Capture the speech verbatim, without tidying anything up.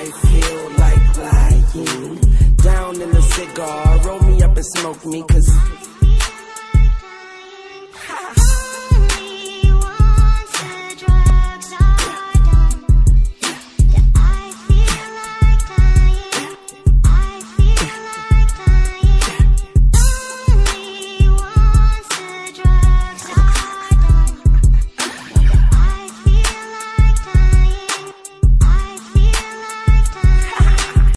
I feel like lying down in a cigar, roll me up and smoke me, cause